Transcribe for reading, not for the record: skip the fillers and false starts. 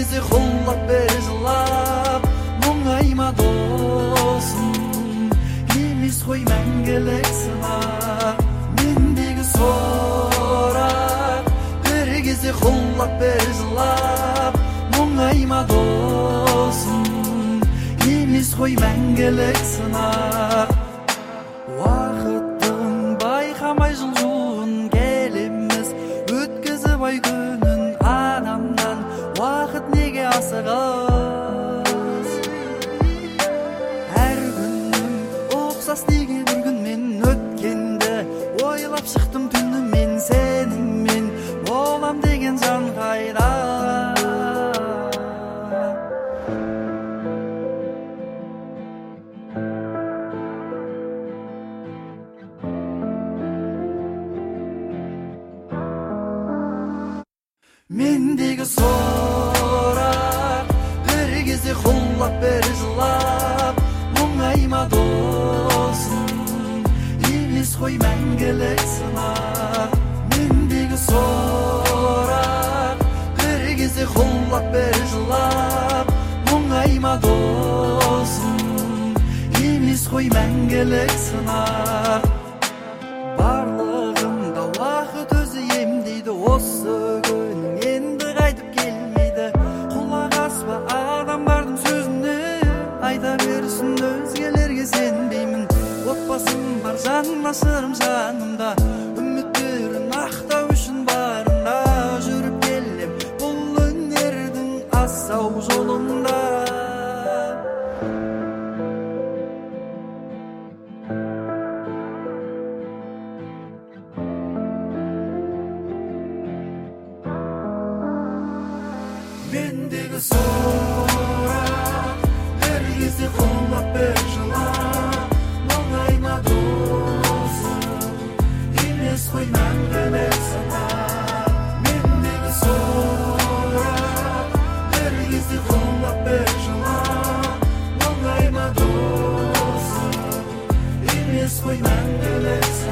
кезде құлап бер жылап мұңайма досым емес қой мәңгілік сынақ мендегі сорақ бір кезде құлап бер жылап мұңайма досым емес қой мәңгілік сынақ уақыттың байқамай жылжуын келеміз өткізіп ай күнін адамнан уақыт неге асығыс әр күнім ұқсас неге бір күнмен өткенді ойлап шықтым түнімен сенімен болам деген жан қайда мендегі сорақ бір кезде құлап бер жылап мұңайма досым емес қой мәңгілік сынақ мендегі сорақ бір кезде құлап бер жылап мұңайма досым емес қой мәңгілік сынақ барлығында уақыт өзі емдейді осы айта берсін өзгелерге сенбеймін отбасым бар жанашырым жанымда үміттерін ақтау үшін барында жүріп келем бұл өнердің асау жолында мендегі сорақ бір кезде құлап бер жылап мұңайма досым емес қой мәңгілік сынақ мендегі сорақ бір кезде құлап бер жылап мұңайма досым емес қой мәңгілік сынақ